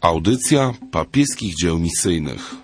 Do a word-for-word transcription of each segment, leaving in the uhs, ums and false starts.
Audycja papieskich dzieł misyjnych.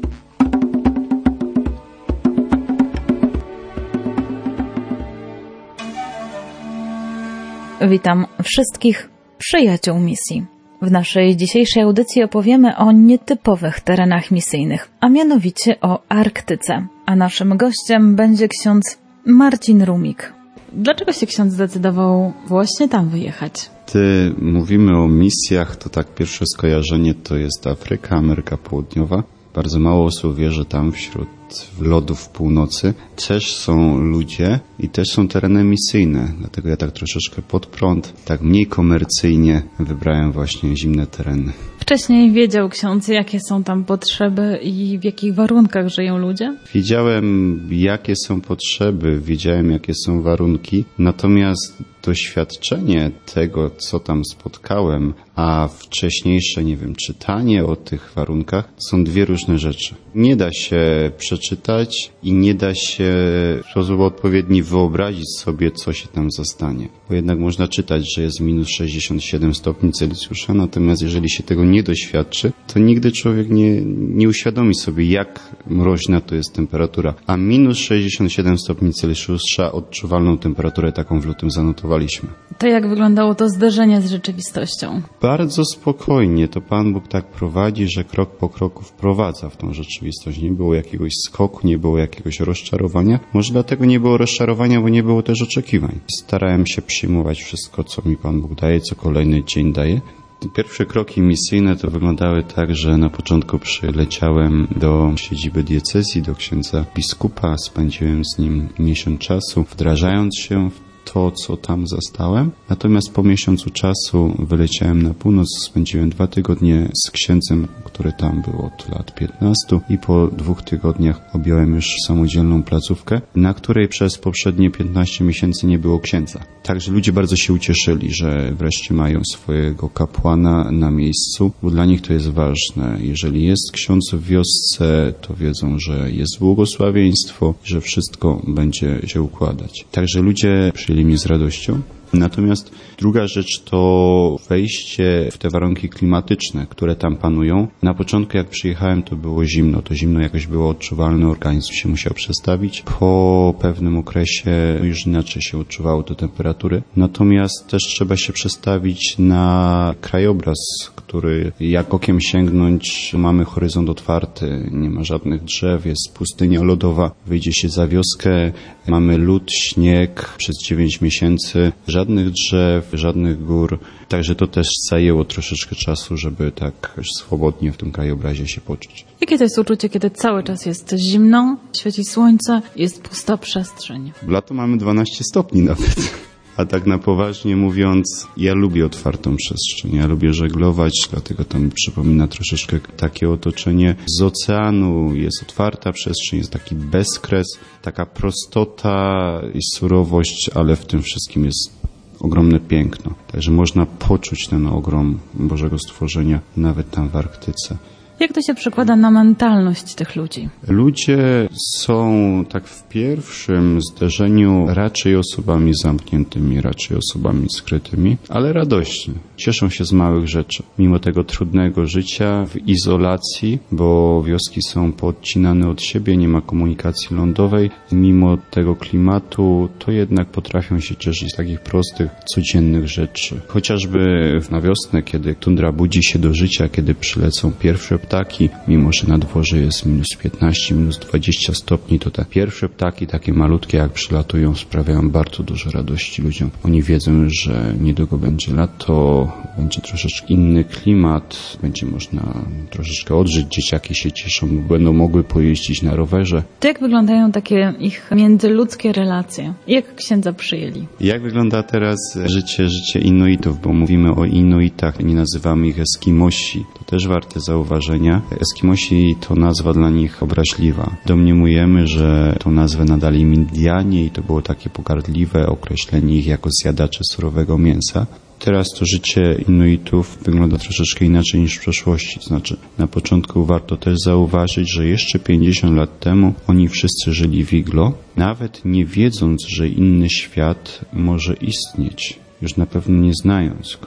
Witam wszystkich przyjaciół misji. W naszej dzisiejszej audycji opowiemy o nietypowych terenach misyjnych, a mianowicie o Arktyce. A naszym gościem będzie ksiądz Marcin Rumik. Dlaczego się ksiądz zdecydował właśnie tam wyjechać? Gdy mówimy o misjach, to tak pierwsze skojarzenie to jest Afryka, Ameryka Południowa. Bardzo mało osób wie, że tam wśród lodów północy też są ludzie i też są tereny misyjne. Dlatego ja tak troszeczkę pod prąd, tak mniej komercyjnie wybrałem właśnie zimne tereny. Wcześniej wiedział ksiądz, jakie są tam potrzeby i w jakich warunkach żyją ludzie? Wiedziałem, jakie są potrzeby, wiedziałem, jakie są warunki, natomiast doświadczenie tego, co tam spotkałem, a wcześniejsze, nie wiem, czytanie o tych warunkach, są dwie różne rzeczy. Nie da się przeczytać i nie da się w sposób odpowiedni wyobrazić sobie, co się tam zastanie. Bo jednak można czytać, że jest minus sześćdziesiąt siedem stopni Celsjusza, natomiast jeżeli się tego nie doświadczy, to nigdy człowiek nie, nie uświadomi sobie, jak mroźna to jest temperatura. A minus sześćdziesiąt siedem stopni Celsjusza, odczuwalną temperaturę taką w lutym zanotowaliśmy. To jak wyglądało to zderzenie z rzeczywistością? Bardzo spokojnie. To Pan Bóg tak prowadzi, że krok po kroku wprowadza w tą rzeczywistość. Nie było jakiegoś skoku, nie było jakiegoś rozczarowania. Może dlatego nie było rozczarowania, bo nie było też oczekiwań. Starałem się przyjmować wszystko, co mi Pan Bóg daje, co kolejny dzień daje. Pierwsze kroki misyjne to wyglądały tak, że na początku przyleciałem do siedziby diecezji, do księdza biskupa. Spędziłem z nim miesiąc czasu, wdrażając się w to, co tam zastałem. Natomiast po miesiącu czasu wyleciałem na północ, spędziłem dwa tygodnie z księdzem, który tam był od lat piętnastu i po dwóch tygodniach objąłem już samodzielną placówkę, na której przez poprzednie piętnaście miesięcy nie było księdza. Także ludzie bardzo się ucieszyli, że wreszcie mają swojego kapłana na miejscu, bo dla nich to jest ważne. Jeżeli jest ksiądz w wiosce, to wiedzą, że jest błogosławieństwo, że wszystko będzie się układać. Także ludzie przyjęli mnie z radością. Natomiast druga rzecz to wejście w te warunki klimatyczne, które tam panują. Na początku jak przyjechałem, to było zimno. To zimno jakoś było odczuwalne, organizm się musiał przestawić. Po pewnym okresie już inaczej się odczuwało te temperatury. Natomiast też trzeba się przestawić na krajobraz, który jak okiem sięgnąć, mamy horyzont otwarty, nie ma żadnych drzew, jest pustynia lodowa. Wyjdzie się za wioskę, mamy lód, śnieg przez dziewięć miesięcy, żadnych drzew, żadnych gór. Także to też zajęło troszeczkę czasu, żeby tak swobodnie w tym krajobrazie się poczuć. Jakie to jest uczucie, kiedy cały czas jest zimno, świeci słońce, jest pusta przestrzeń? W lato mamy dwanaście stopni nawet. A tak na poważnie mówiąc, ja lubię otwartą przestrzeń, ja lubię żeglować, dlatego to mi przypomina troszeczkę takie otoczenie. Z oceanu jest otwarta przestrzeń, jest taki bezkres, taka prostota i surowość, ale w tym wszystkim jest ogromne piękno. Także można poczuć ten ogrom Bożego stworzenia nawet tam w Arktyce. Jak to się przekłada na mentalność tych ludzi? Ludzie są tak w pierwszym zderzeniu raczej osobami zamkniętymi, raczej osobami skrytymi, ale radośni. Cieszą się z małych rzeczy. Mimo tego trudnego życia w izolacji, bo wioski są poodcinane od siebie, nie ma komunikacji lądowej. Mimo tego klimatu, to jednak potrafią się cieszyć z takich prostych, codziennych rzeczy. Chociażby na wiosnę, kiedy tundra budzi się do życia, kiedy przylecą pierwsze ptaki, mimo że na dworze jest minus piętnaście, minus dwadzieścia stopni, to te pierwsze ptaki, takie malutkie jak przylatują, sprawiają bardzo dużo radości ludziom. Oni wiedzą, że niedługo będzie lato, będzie troszeczkę inny klimat, będzie można troszeczkę odżyć. Dzieciaki się cieszą, będą mogły pojeździć na rowerze. To jak wyglądają takie ich międzyludzkie relacje? Jak księdza przyjęli? Jak wygląda teraz życie, życie Inuitów, bo mówimy o Inuitach, nie nazywamy ich Eskimosi. To też warte zauważenia. Eskimosi to nazwa dla nich obraźliwa. Domniemujemy, że tą nazwę nadali im Indianie i to było takie pogardliwe określenie ich jako zjadacze surowego mięsa. Teraz to życie Inuitów wygląda troszeczkę inaczej niż w przeszłości. To znaczy, na początku warto też zauważyć, że jeszcze pięćdziesiąt lat temu oni wszyscy żyli w iglo, nawet nie wiedząc, że inny świat może istnieć, już na pewno nie znając go.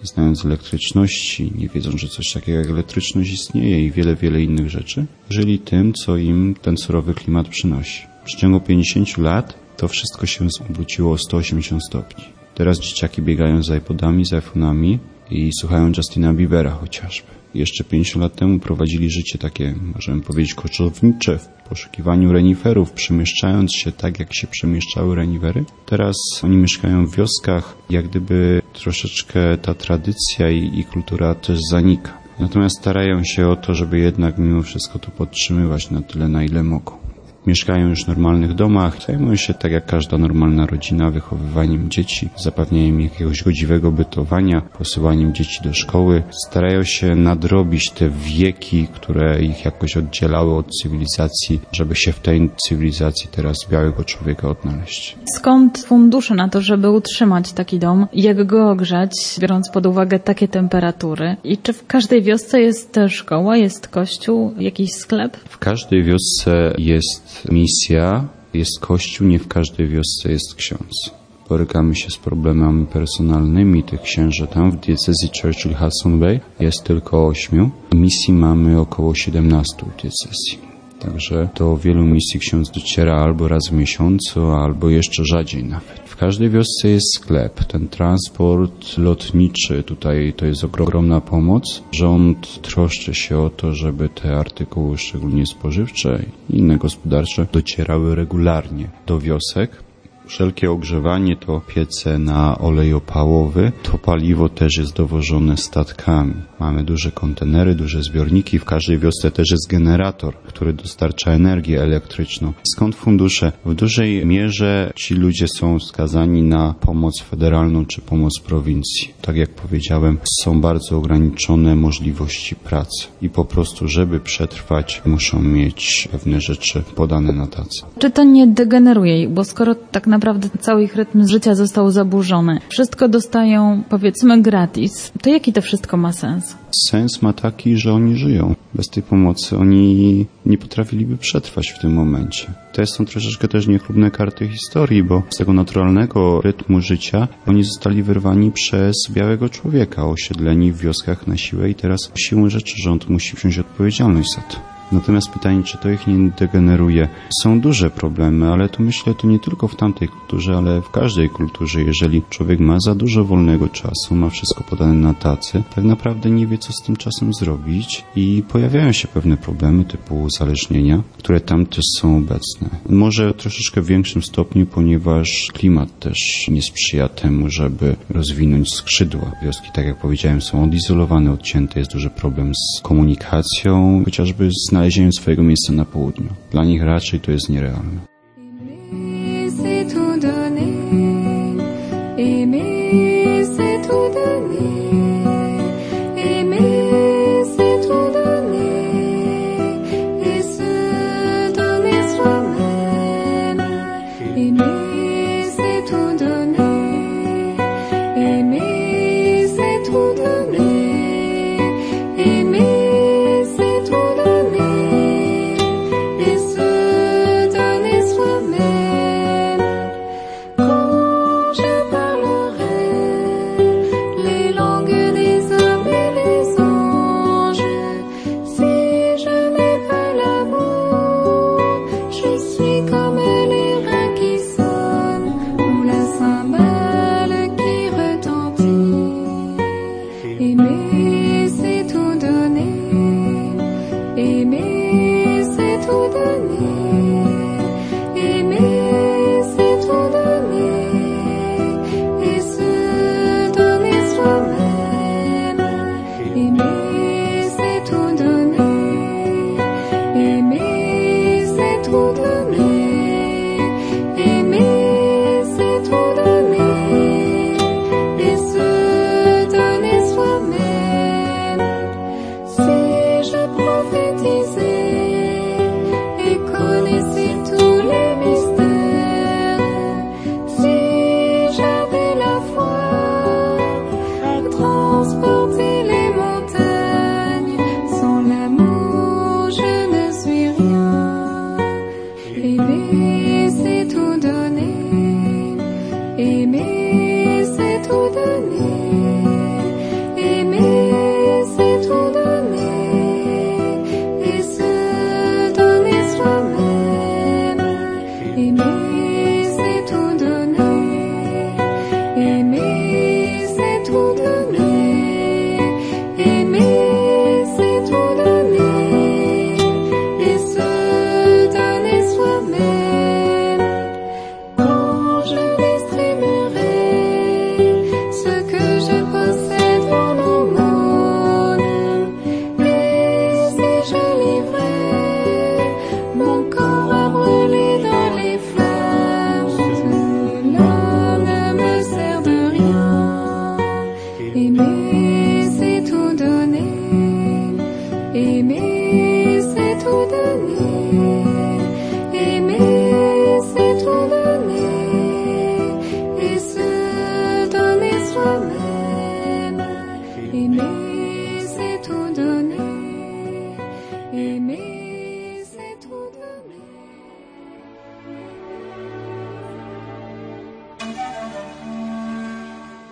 znając elektryczności, nie wiedzą, że coś takiego jak elektryczność istnieje i wiele, wiele innych rzeczy, żyli tym, co im ten surowy klimat przynosi. W przeciągu pięćdziesięciu lat to wszystko się obróciło o sto osiemdziesiąt stopni. Teraz dzieciaki biegają z iPodami, z iPhone'ami i słuchają Justina Biebera chociażby. Jeszcze pięćdziesiąt lat temu prowadzili życie takie, możemy powiedzieć, koczownicze w poszukiwaniu reniferów, przemieszczając się tak, jak się przemieszczały renifery. Teraz oni mieszkają w wioskach, jak gdyby troszeczkę ta tradycja i, i kultura też zanika. Natomiast starają się o to, żeby jednak mimo wszystko to podtrzymywać na tyle, na ile mogą. Mieszkają już w normalnych domach, zajmują się tak jak każda normalna rodzina wychowywaniem dzieci, zapewnianiem jakiegoś godziwego bytowania, posyłaniem dzieci do szkoły. Starają się nadrobić te wieki, które ich jakoś oddzielały od cywilizacji, żeby się w tej cywilizacji teraz białego człowieka odnaleźć. Skąd fundusze na to, żeby utrzymać taki dom? Jak go ogrzać, biorąc pod uwagę takie temperatury? I czy w każdej wiosce jest szkoła, jest kościół, jakiś sklep? W każdej wiosce jest misja, jest kościół, nie w każdej wiosce jest ksiądz. Borykamy się z problemami personalnymi tych księży tam w diecezji Churchill-Hudson Bay jest tylko ośmiu. Misji mamy około siedemnastu w diecezji. Także do wielu misji ksiądz dociera albo raz w miesiącu, albo jeszcze rzadziej nawet. W każdej wiosce jest sklep. Ten transport lotniczy tutaj to jest ogromna pomoc. Rząd troszczy się o to, żeby te artykuły, szczególnie spożywcze i inne gospodarcze, docierały regularnie do wiosek. Wszelkie ogrzewanie to piece na olej opałowy. To paliwo też jest dowożone statkami. Mamy duże kontenery, duże zbiorniki. W każdej wiosce też jest generator, który dostarcza energię elektryczną. Skąd fundusze? W dużej mierze ci ludzie są skazani na pomoc federalną czy pomoc prowincji. Tak jak powiedziałem, są bardzo ograniczone możliwości pracy. I po prostu, żeby przetrwać, muszą mieć pewne rzeczy podane na tacy. Czy to nie degeneruje ich? Bo skoro tak naprawdę cały ich rytm życia został zaburzony, wszystko dostają, powiedzmy, gratis, to jaki to wszystko ma sens? Sens ma taki, że oni żyją. Bez tej pomocy oni nie potrafiliby przetrwać w tym momencie. To są troszeczkę też niechlubne karty historii, bo z tego naturalnego rytmu życia oni zostali wyrwani przez białego człowieka, osiedleni w wioskach na siłę i teraz siłą rzeczy rząd musi wziąć odpowiedzialność za to. Natomiast pytanie, czy to ich nie degeneruje? Są duże problemy, ale to myślę, to nie tylko w tamtej kulturze, ale w każdej kulturze. Jeżeli człowiek ma za dużo wolnego czasu, ma wszystko podane na tacy, tak naprawdę nie wie, co z tym czasem zrobić i pojawiają się pewne problemy typu uzależnienia, które tam też są obecne. Może troszeczkę w większym stopniu, ponieważ klimat też nie sprzyja temu, żeby rozwinąć skrzydła. Wioski, tak jak powiedziałem, są odizolowane, odcięte, jest duży problem z komunikacją, chociażby z znalezieniem swojego miejsca na południu. Dla nich raczej to jest nierealne.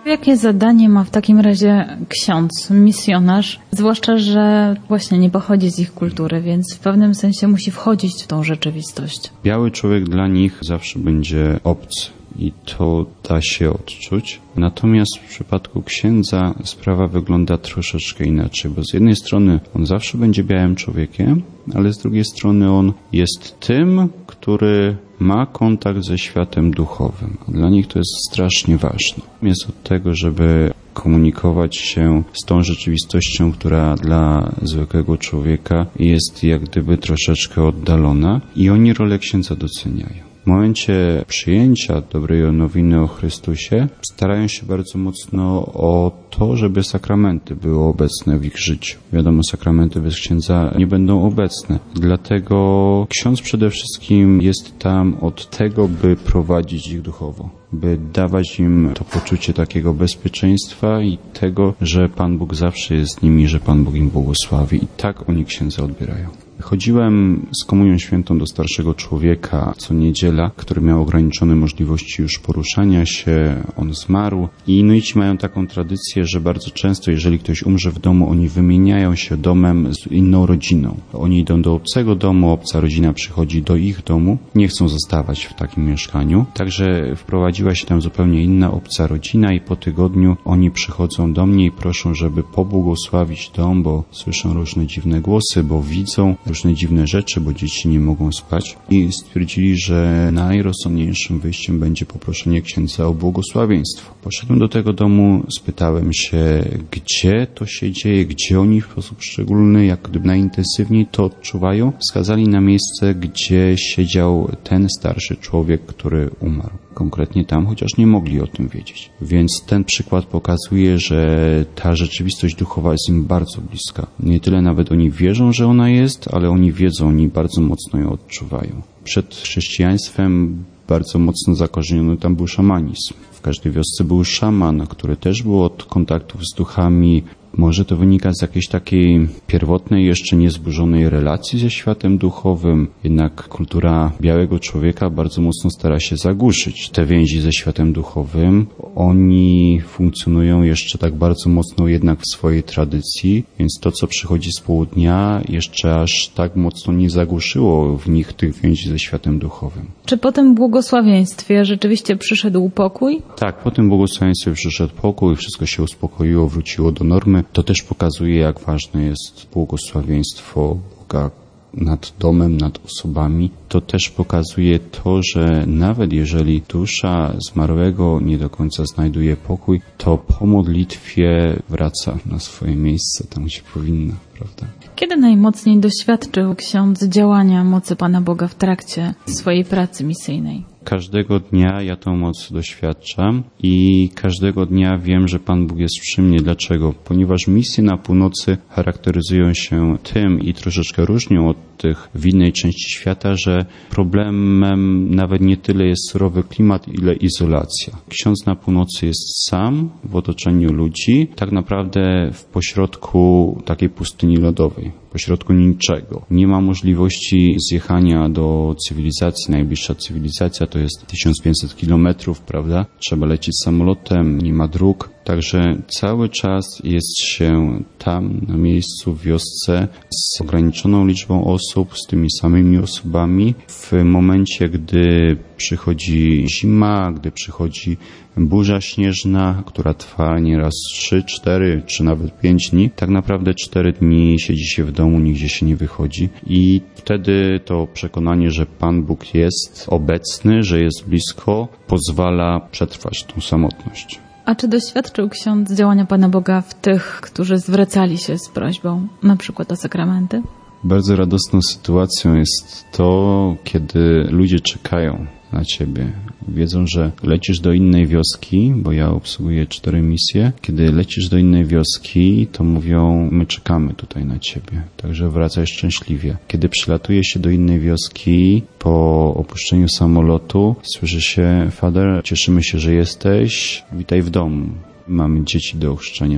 Jakie zadanie ma w takim razie ksiądz, misjonarz? Zwłaszcza, że właśnie nie pochodzi z ich kultury, więc w pewnym sensie musi wchodzić w tą rzeczywistość. Biały człowiek dla nich zawsze będzie obcy. I to da się odczuć. Natomiast w przypadku księdza sprawa wygląda troszeczkę inaczej, bo z jednej strony on zawsze będzie białym człowiekiem, ale z drugiej strony on jest tym, który ma kontakt ze światem duchowym. A dla nich to jest strasznie ważne. Jest od tego, żeby komunikować się z tą rzeczywistością, która dla zwykłego człowieka jest jak gdyby troszeczkę oddalona i oni rolę księdza doceniają. W momencie przyjęcia dobrej nowiny o Chrystusie starają się bardzo mocno o to, żeby sakramenty były obecne w ich życiu. Wiadomo, sakramenty bez księdza nie będą obecne. Dlatego ksiądz przede wszystkim jest tam od tego, by prowadzić ich duchowo, by dawać im to poczucie takiego bezpieczeństwa i tego, że Pan Bóg zawsze jest z nimi, że Pan Bóg im błogosławi. I tak oni księdza odbierają. Chodziłem z komunią świętą do starszego człowieka co niedziela, który miał ograniczone możliwości już poruszania się, on zmarł i Inuici mają taką tradycję, że bardzo często, jeżeli ktoś umrze w domu, oni wymieniają się domem z inną rodziną. Oni idą do obcego domu, obca rodzina przychodzi do ich domu, nie chcą zostawać w takim mieszkaniu, także wprowadziła się tam zupełnie inna obca rodzina i po tygodniu oni przychodzą do mnie i proszą, żeby pobłogosławić dom, bo słyszą różne dziwne głosy, bo widzą różne dziwne rzeczy, bo dzieci nie mogą spać i stwierdzili, że najrozsądniejszym wyjściem będzie poproszenie księdza o błogosławieństwo. Poszedłem do tego domu, spytałem się, gdzie to się dzieje, gdzie oni w sposób szczególny, jak gdyby najintensywniej to odczuwają. Wskazali na miejsce, gdzie siedział ten starszy człowiek, który umarł. Konkretnie tam, chociaż nie mogli o tym wiedzieć. Więc ten przykład pokazuje, że ta rzeczywistość duchowa jest im bardzo bliska. Nie tyle nawet oni wierzą, że ona jest, ale oni wiedzą, oni bardzo mocno ją odczuwają. Przed chrześcijaństwem bardzo mocno zakorzeniony tam był szamanizm. W każdej wiosce był szaman, który też był od kontaktów z duchami. Może to wynika z jakiejś takiej pierwotnej, jeszcze niezburzonej relacji ze światem duchowym, jednak kultura białego człowieka bardzo mocno stara się zagłuszyć te więzi ze światem duchowym. Oni funkcjonują jeszcze tak bardzo mocno jednak w swojej tradycji, więc to, co przychodzi z południa, jeszcze aż tak mocno nie zagłuszyło w nich tych więzi ze światem duchowym. Czy po tym błogosławieństwie rzeczywiście przyszedł pokój? Tak, po tym błogosławieństwie przyszedł pokój, wszystko się uspokoiło, wróciło do normy. To też pokazuje, jak ważne jest błogosławieństwo Boga nad domem, nad osobami. To też pokazuje to, że nawet jeżeli dusza zmarłego nie do końca znajduje pokój, to po modlitwie wraca na swoje miejsce, tam gdzie powinna, prawda? Kiedy najmocniej doświadczył ksiądz działania mocy Pana Boga w trakcie swojej pracy misyjnej? Każdego dnia ja tą moc doświadczam i każdego dnia wiem, że Pan Bóg jest przy mnie. Dlaczego? Ponieważ misje na północy charakteryzują się tym i troszeczkę różnią od tych w innej części świata, że problemem nawet nie tyle jest surowy klimat, ile izolacja. Ksiądz na północy jest sam w otoczeniu ludzi, tak naprawdę w pośrodku takiej pustyni lodowej, pośrodku niczego. Nie ma możliwości zjechania do cywilizacji. Najbliższa cywilizacja to jest tysiąc pięćset kilometrów, prawda? Trzeba lecieć samolotem, nie ma dróg. Także cały czas jest się tam, na miejscu, w wiosce, z ograniczoną liczbą osób, z tymi samymi osobami. W momencie, gdy przychodzi zima, gdy przychodzi burza śnieżna, która trwa nieraz trzy, cztery, czy nawet pięć dni, tak naprawdę cztery dni siedzi się w domu, nigdzie się nie wychodzi i wtedy to przekonanie, że Pan Bóg jest obecny, że jest blisko, pozwala przetrwać tą samotność. A czy doświadczył ksiądz działania Pana Boga w tych, którzy zwracali się z prośbą, na przykład o sakramenty? Bardzo radosną sytuacją jest to, kiedy ludzie czekają na Ciebie. Wiedzą, że lecisz do innej wioski, bo ja obsługuję cztery misje. Kiedy lecisz do innej wioski, to mówią, my czekamy tutaj na Ciebie, także wracaj szczęśliwie. Kiedy przylatuje się do innej wioski, po opuszczeniu samolotu, słyszy się, Fader, cieszymy się, że jesteś, witaj w domu. Mamy dzieci do ochrzczenia.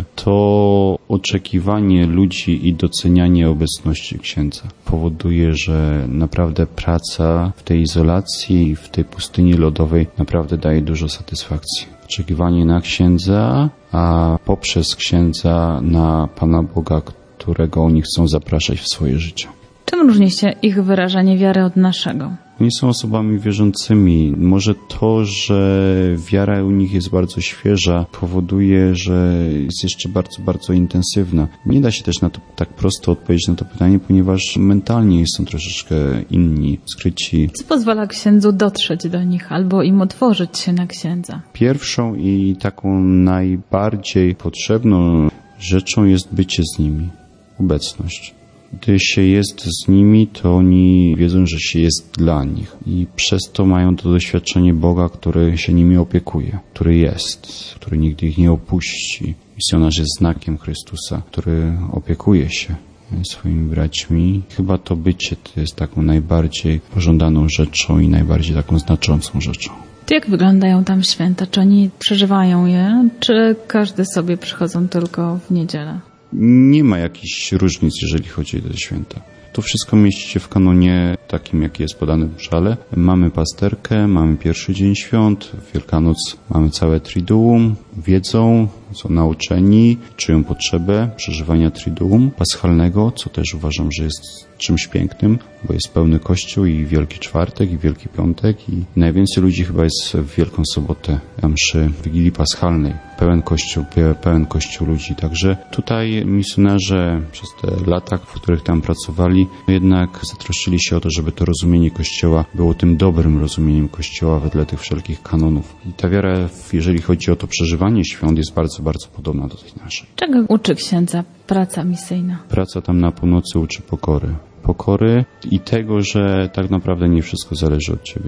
To oczekiwanie ludzi i docenianie obecności księdza powoduje, że naprawdę praca w tej izolacji, w tej pustyni lodowej naprawdę daje dużo satysfakcji. Oczekiwanie na księdza, a poprzez księdza na Pana Boga, którego oni chcą zapraszać w swoje życie. Czym różni się ich wyrażanie wiary od naszego? Oni są osobami wierzącymi. Może to, że wiara u nich jest bardzo świeża, powoduje, że jest jeszcze bardzo, bardzo intensywna. Nie da się też na to tak prosto odpowiedzieć na to pytanie, ponieważ mentalnie są troszeczkę inni, skryci. Co pozwala księdzu dotrzeć do nich albo im otworzyć się na księdza? Pierwszą i taką najbardziej potrzebną rzeczą jest bycie z nimi, obecność. Gdy się jest z nimi, to oni wiedzą, że się jest dla nich i przez to mają to doświadczenie Boga, który się nimi opiekuje, który jest, który nigdy ich nie opuści. Misjonarz jest znakiem Chrystusa, który opiekuje się swoimi braćmi. Chyba to bycie to jest taką najbardziej pożądaną rzeczą i najbardziej taką znaczącą rzeczą. To jak wyglądają tam święta? Czy oni przeżywają je, czy każdy sobie przychodzą tylko w niedzielę? Nie ma jakichś różnic, jeżeli chodzi o te święta. To wszystko mieści się w kanonie takim, jaki jest podany w mszale. Mamy pasterkę, mamy pierwszy dzień świąt, w Wielkanoc mamy całe Triduum, wiedzą, są nauczeni, czują potrzebę przeżywania Triduum paschalnego, co też uważam, że jest czymś pięknym, bo jest pełny Kościół i Wielki Czwartek, i Wielki Piątek i najwięcej ludzi chyba jest w Wielką Sobotę, na mszy Wigilii Paschalnej. Pełen Kościół, pełen Kościół ludzi. Także tutaj misjonarze przez te lata, w których tam pracowali, jednak zatroszczyli się o to, żeby to rozumienie Kościoła było tym dobrym rozumieniem Kościoła wedle tych wszelkich kanonów. I ta wiara, jeżeli chodzi o to przeżywanie świąt, jest bardzo, bardzo podobna do tej naszej. Czego uczy księdza praca misyjna? Praca tam na północy uczy pokory. Pokory i tego, że tak naprawdę nie wszystko zależy od ciebie.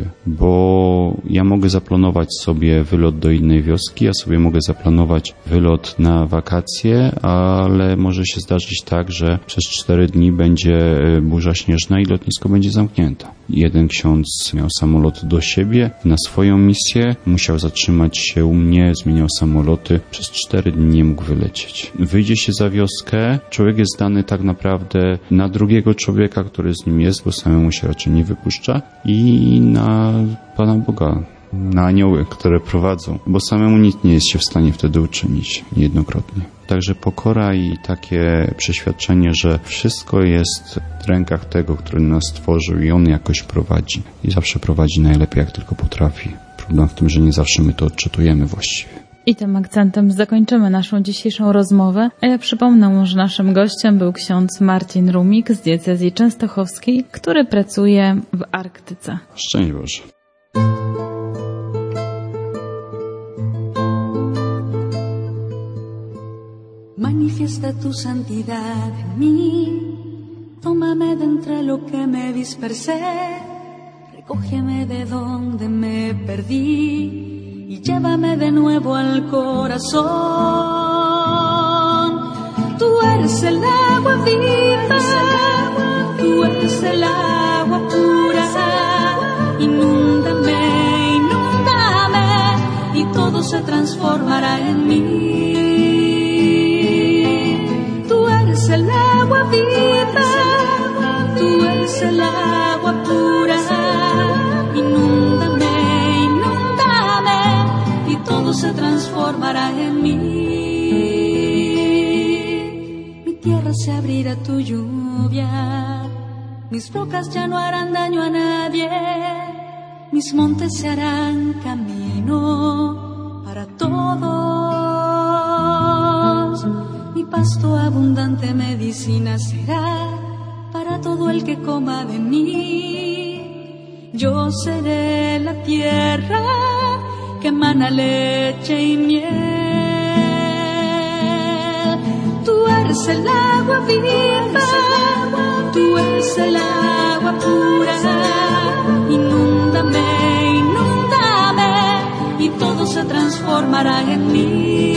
Bo ja mogę zaplanować sobie wylot do innej wioski, ja sobie mogę zaplanować wylot na wakacje, ale może się zdarzyć tak, że przez cztery dni będzie burza śnieżna i lotnisko będzie zamknięte. Jeden ksiądz miał samolot do siebie, na swoją misję, musiał zatrzymać się u mnie, zmieniał samoloty, przez cztery dni nie mógł wylecieć. Wyjdzie się za wioskę, człowiek jest dany tak naprawdę na drugiego człowieka, który z nim jest, bo samemu się raczej nie wypuszcza, i na Pana Boga, na anioły, które prowadzą, bo samemu nic nie jest się w stanie wtedy uczynić niejednokrotnie. Także pokora i takie przeświadczenie, że wszystko jest w rękach tego, który nas stworzył i On jakoś prowadzi. I zawsze prowadzi najlepiej, jak tylko potrafi. Problem w tym, że nie zawsze my to odczytujemy właściwie. I tym akcentem zakończymy naszą dzisiejszą rozmowę, a ja przypomnę, że naszym gościem był ksiądz Marcin Rumik z diecezji częstochowskiej, który pracuje w Arktyce. Szczęść Boże. Manifiesta tu santidad en mí, tómame de entre lo que me dispersé, recógeme de donde me perdí y llévame de nuevo al corazón. Tú eres el agua viva, tú eres el agua pura. Inúndame, inúndame y todo se transformará en mí. Tú eres el agua viva, tú eres el agua pura. Inúndame, inúndame y todo se transformará en mí. Mi tierra se abrirá a tu lluvia, mis rocas ya no harán daño a nadie, mis montes se harán camino para todos. Mi pasto abundante medicina será para todo el que coma de mí. Yo seré la tierra que emana leche y miel. Tú eres el agua viva, tú eres el agua pura. Inúndame, inúndame y todo se transformará en mí.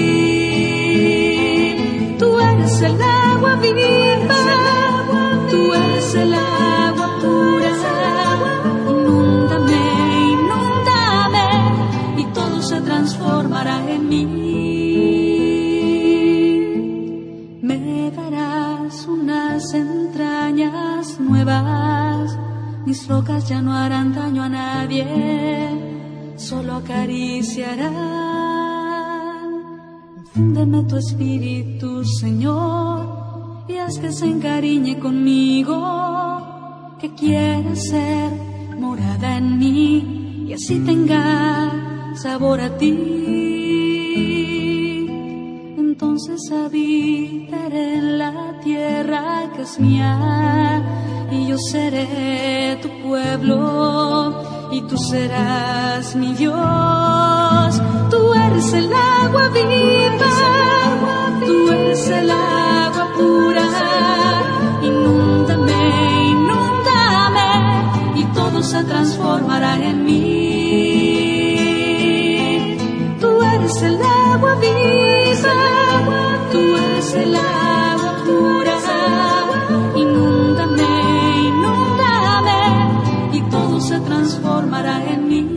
Tú eres el agua viva, tú eres el agua pura. Inúndame, inúndame y todo se transformará en mí. Me darás unas entrañas nuevas, mis rocas ya no harán daño a nadie, solo acariciarán Fúndeme tu espíritu, Señor, y haz que se encariñe conmigo, que quiera ser morada en mí y así tenga sabor a ti. Entonces habitaré en la tierra que es mía y yo seré tu pueblo y tú serás mi Dios. Tú eres el agua viva, tú eres el agua pura. Inúndame, inúndame y todo se transformará en mí. Tú eres el agua viva, tú eres el agua pura. Inúndame, inúndame y todo se transformará en mí.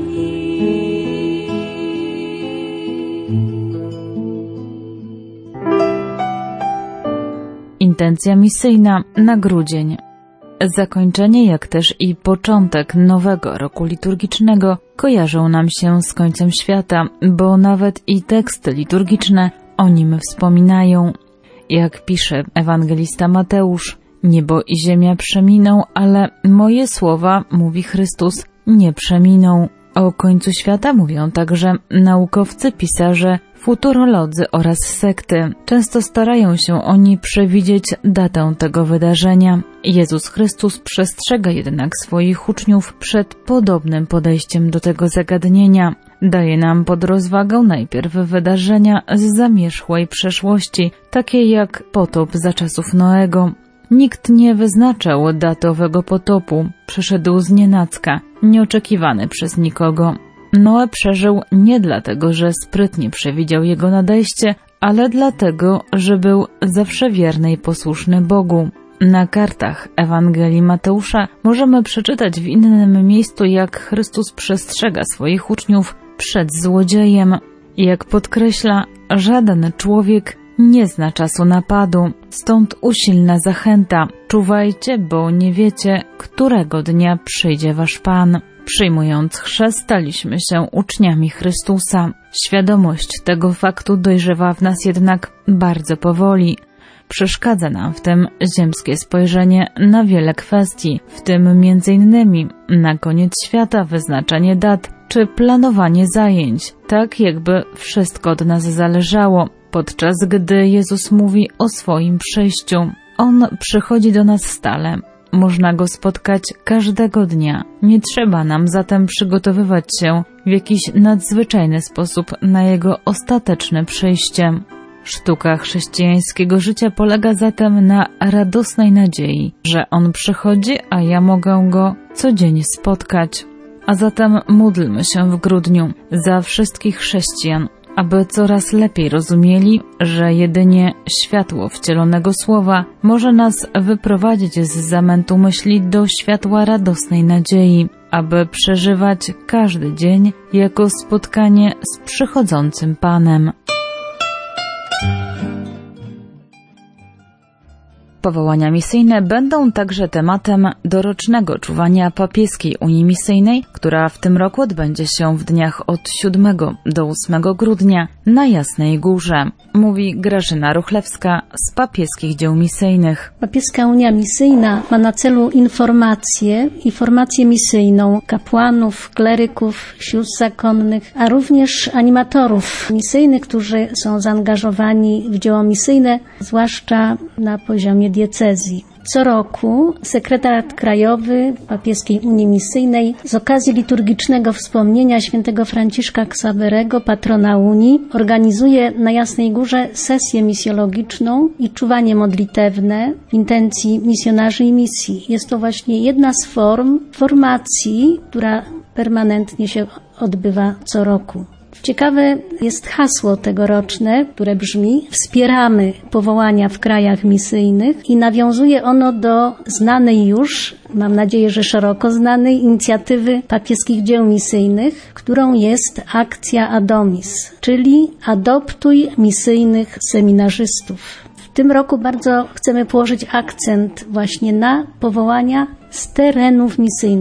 Intencja misyjna na grudzień. Zakończenie, jak też i początek nowego roku liturgicznego kojarzą nam się z końcem świata, bo nawet i teksty liturgiczne o nim wspominają. Jak pisze ewangelista Mateusz, niebo i ziemia przeminą, ale moje słowa, mówi Chrystus, nie przeminą. O końcu świata mówią także naukowcy, pisarze, futurolodzy oraz sekty. Często starają się oni przewidzieć datę tego wydarzenia. Jezus Chrystus przestrzega jednak swoich uczniów przed podobnym podejściem do tego zagadnienia. Daje nam pod rozwagę najpierw wydarzenia z zamierzchłej przeszłości, takie jak potop za czasów Noego. Nikt nie wyznaczał daty owego potopu, przyszedł znienacka, nieoczekiwany przez nikogo. Noe przeżył nie dlatego, że sprytnie przewidział jego nadejście, ale dlatego, że był zawsze wierny i posłuszny Bogu. Na kartach Ewangelii Mateusza możemy przeczytać w innym miejscu, jak Chrystus przestrzega swoich uczniów przed złodziejem. Jak podkreśla, żaden człowiek nie zna czasu napadu, stąd usilna zachęta. Czuwajcie, bo nie wiecie, którego dnia przyjdzie wasz Pan. Przyjmując chrzest, staliśmy się uczniami Chrystusa. Świadomość tego faktu dojrzewa w nas jednak bardzo powoli. Przeszkadza nam w tym ziemskie spojrzenie na wiele kwestii, w tym między innymi na koniec świata, wyznaczanie dat czy planowanie zajęć, tak jakby wszystko od nas zależało, podczas gdy Jezus mówi o swoim przyjściu. On przychodzi do nas stale. Można Go spotkać każdego dnia. Nie trzeba nam zatem przygotowywać się w jakiś nadzwyczajny sposób na Jego ostateczne przyjście. Sztuka chrześcijańskiego życia polega zatem na radosnej nadziei, że On przychodzi, a ja mogę Go codziennie spotkać. A zatem módlmy się w grudniu za wszystkich chrześcijan, aby coraz lepiej rozumieli, że jedynie światło wcielonego słowa może nas wyprowadzić z zamętu myśli do światła radosnej nadziei, aby przeżywać każdy dzień jako spotkanie z przychodzącym Panem. Powołania misyjne będą także tematem dorocznego czuwania papieskiej Unii Misyjnej, która w tym roku odbędzie się w dniach od siódmego do ósmego grudnia na Jasnej Górze, mówi Grażyna Ruchlewska z Papieskich Dzieł Misyjnych. Papieska Unia Misyjna ma na celu informację i formację misyjną kapłanów, kleryków, sióstr zakonnych, a również animatorów misyjnych, którzy są zaangażowani w dzieło misyjne, zwłaszcza na poziomie diecezji. Co roku sekretariat krajowy Papieskiej Unii Misyjnej z okazji liturgicznego wspomnienia świętego Franciszka Ksawerego, patrona Unii, organizuje na Jasnej Górze sesję misjologiczną i czuwanie modlitewne w intencji misjonarzy i misji. Jest to właśnie jedna z form formacji, która permanentnie się odbywa co roku. Ciekawe jest hasło tegoroczne, które brzmi: wspieramy powołania w krajach misyjnych, i nawiązuje ono do znanej już, mam nadzieję, że szeroko znanej, inicjatywy Papieskich Dzieł Misyjnych, którą jest akcja Adomis, czyli adoptuj misyjnych seminarzystów. W tym roku bardzo chcemy położyć akcent właśnie na powołania z terenów misyjnych.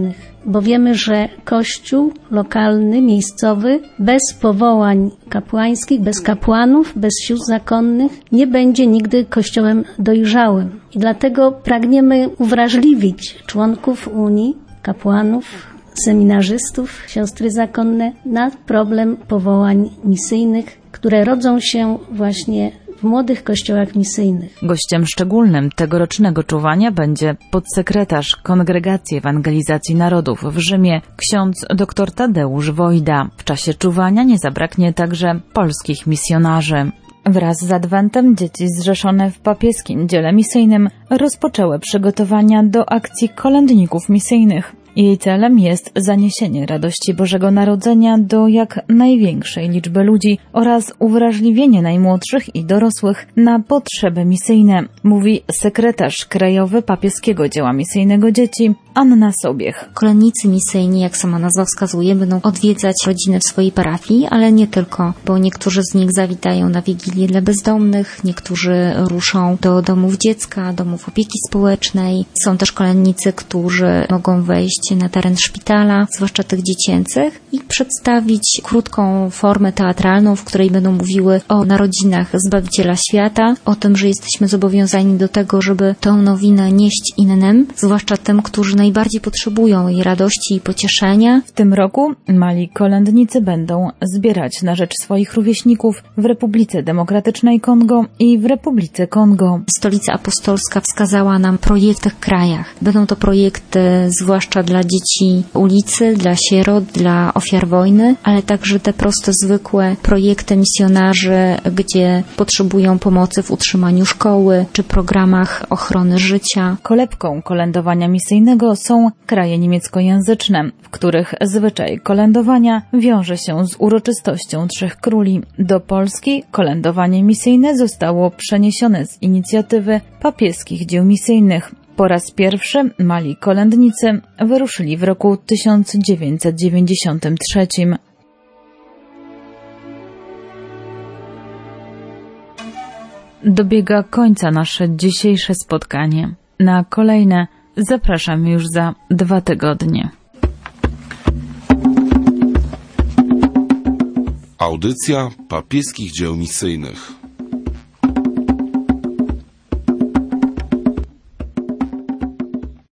bo wiemy, że Kościół lokalny, miejscowy, bez powołań kapłańskich, bez kapłanów, bez sióstr zakonnych nie będzie nigdy Kościołem dojrzałym. I dlatego pragniemy uwrażliwić członków Unii, kapłanów, seminarzystów, siostry zakonne na problem powołań misyjnych, które rodzą się właśnie w młodych kościołach misyjnych. Gościem szczególnym tegorocznego czuwania będzie podsekretarz Kongregacji Ewangelizacji Narodów w Rzymie, ksiądz dr Tadeusz Wojda. W czasie czuwania nie zabraknie także polskich misjonarzy. Wraz z Adwentem dzieci zrzeszone w papieskim dziele misyjnym rozpoczęły przygotowania do akcji kolędników misyjnych. Jej celem jest zaniesienie radości Bożego Narodzenia do jak największej liczby ludzi oraz uwrażliwienie najmłodszych i dorosłych na potrzeby misyjne, mówi sekretarz krajowy papieskiego dzieła misyjnego dzieci Anna Sobiech. Kolędnicy misyjni, jak sama nazwa wskazuje, będą odwiedzać rodziny w swojej parafii, ale nie tylko, bo niektórzy z nich zawitają na Wigilię dla bezdomnych, niektórzy ruszą do domów dziecka, domów opieki społecznej. Są też kolędnicy, którzy mogą wejść na teren szpitala, zwłaszcza tych dziecięcych, i przedstawić krótką formę teatralną, w której będą mówiły o narodzinach Zbawiciela Świata, o tym, że jesteśmy zobowiązani do tego, żeby tą nowinę nieść innym, zwłaszcza tym, którzy najbardziej potrzebują jej radości i pocieszenia. W tym roku mali kolędnicy będą zbierać na rzecz swoich rówieśników w Republice Demokratycznej Kongo i w Republice Kongo. Stolica Apostolska wskazała nam projekty w krajach. Będą to projekty zwłaszcza dla dzieci ulicy, dla sierot, dla ofiar wojny, ale także te proste, zwykłe projekty misjonarzy, gdzie potrzebują pomocy w utrzymaniu szkoły czy programach ochrony życia. Kolebką kolędowania misyjnego są kraje niemieckojęzyczne, w których zwyczaj kolędowania wiąże się z uroczystością Trzech Króli. Do Polski kolędowanie misyjne zostało przeniesione z inicjatywy papieskich dzieł misyjnych. Po raz pierwszy mali kolędnicy wyruszyli w roku tysiąc dziewięćset dziewięćdziesiątym trzecim. Dobiega końca nasze dzisiejsze spotkanie. Na kolejne zapraszam już za dwa tygodnie. Audycja papieskich dzieł misyjnych.